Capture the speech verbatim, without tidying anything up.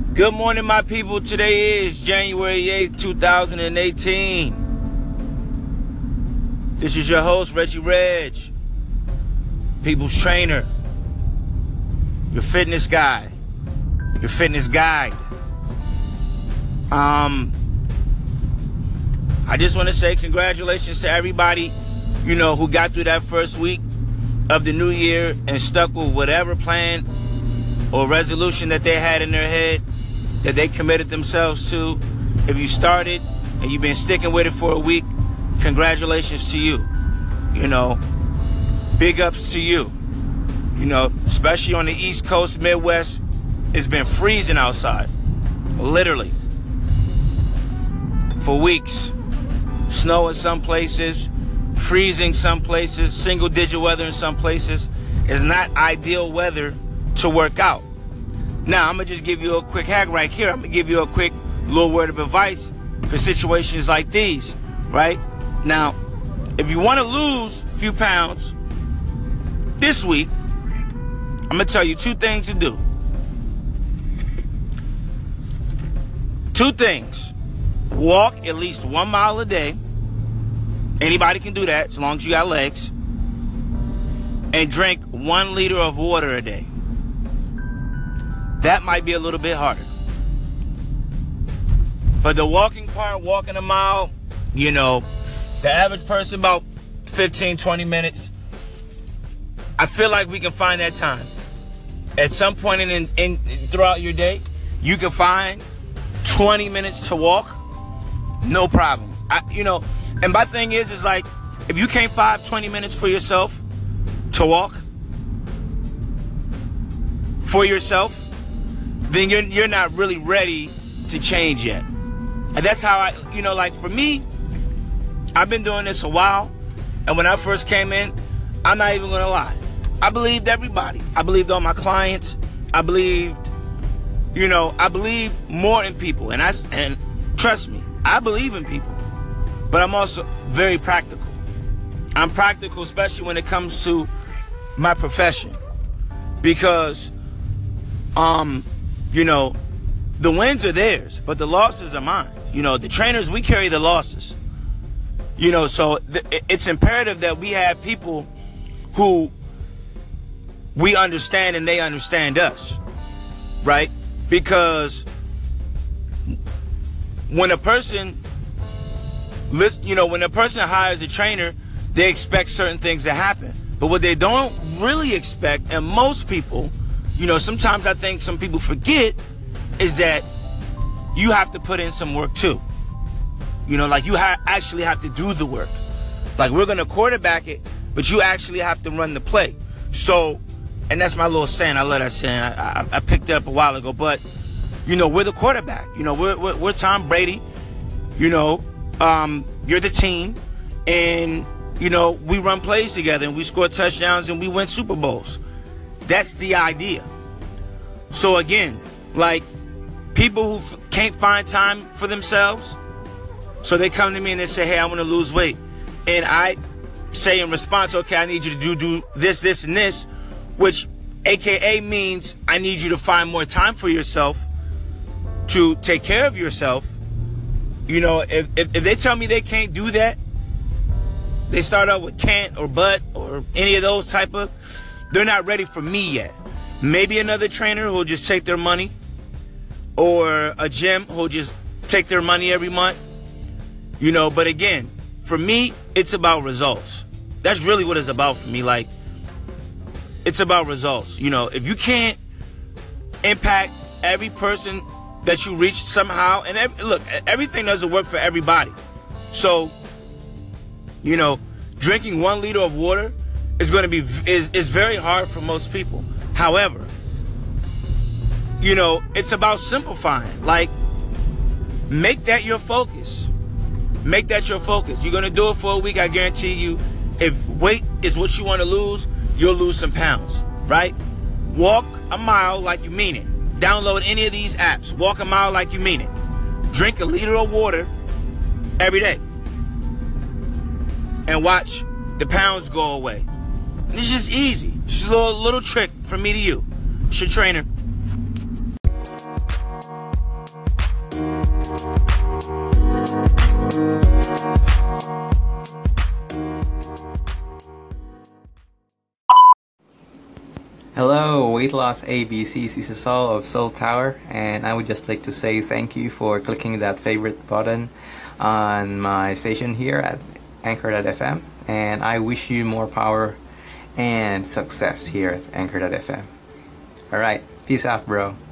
Good morning, my people. Today is January eighth, two thousand eighteen. This is your host, Reggie Reg, people's trainer, your fitness guy, your fitness guide. Um, I just want to say congratulations to everybody, you know, who got through that first week of the new year and stuck with whatever plan or resolution that they had in their head that they committed themselves to. If you started and you've been sticking with it for a week, congratulations to you. You know, big ups to you. You know, especially on the East Coast, Midwest, it's been freezing outside. Literally. For weeks. Snow in some places, freezing some places, single digit weather in some places. It's not ideal weather to work out. Now, I'm going to just give you a quick hack right here. I'm going to give you a quick little word of advice for situations like these, right? Now, if you want to lose a few pounds this week, I'm going to tell you two things to do. Two things. Walk at least one mile a day. Anybody can do that as long as you got legs. And drink one liter of water a day. That might be a little bit harder. But the walking part, walking a mile, you know, the average person about fifteen, twenty minutes. I feel like we can find that time. At some point in, in, in throughout your day, you can find twenty minutes to walk. No problem. I, you know, and my thing is, is like, if you can't find twenty minutes for yourself to walk for yourself, then you're you're not really ready to change yet. And that's how I, you know, like for me, I've been doing this a while. And when I first came in, I'm not even gonna lie, I believed everybody. I believed all my clients. I believed, you know, I believe more in people. And I, and trust me, I believe in people. But I'm also very practical. I'm practical, especially when it comes to my profession. Because, um, you know, the wins are theirs, but the losses are mine. You know, the trainers, we carry the losses. You know, so th- it's imperative that we have people who we understand and they understand us, right? Because when a person, you know, when a person hires a trainer, they expect certain things to happen. But what they don't really expect, and most people, you know, sometimes I think some people forget, is that you have to put in some work too. You know, like you ha- actually have to do the work. Like we're going to quarterback it, but you actually have to run the play. So, and that's my little saying. I love that saying. I, I, I picked it up a while ago. But, you know, we're the quarterback. You know, we're, we're, we're Tom Brady. You know, um, you're the team. And, you know, we run plays together and we score touchdowns and we win Super Bowls. That's the idea. So again, like people who f- can't find time for themselves, so they come to me and they say, hey, I want to lose weight. And I say in response, okay, I need you to do, do this, this, and this, which A K A means I need you to find more time for yourself to take care of yourself. You know, if, if, if they tell me they can't do that, they start out with can't or but or any of those type of, they're not ready for me yet. Maybe another trainer who'll just take their money, or a gym who'll just take their money every month. You know, but again, for me, it's about results. That's really what it's about for me. Like, it's about results. You know, if you can't impact every person that you reach somehow, and every, look, everything doesn't work for everybody. So, you know, drinking one liter of water is going to be, is, is very hard for most people. However, you know, it's about simplifying. Like, make that your focus. Make that your focus. You're going to do it for a week. I guarantee you, if weight is what you want to lose, you'll lose some pounds, right? Walk a mile like you mean it. Download any of these apps. Walk a mile like you mean it. Drink a liter of water every day. And watch the pounds go away. It's just easy. It's just a little, little trick from me to you. It's your trainer. Hello, Weight Loss A B Cs. This is Saul of Soul Tower, and I would just like to say thank you for clicking that favorite button on my station here at Anchor dot F M, and I wish you more power and success here at Anchor dot F M. Alright, peace out, bro.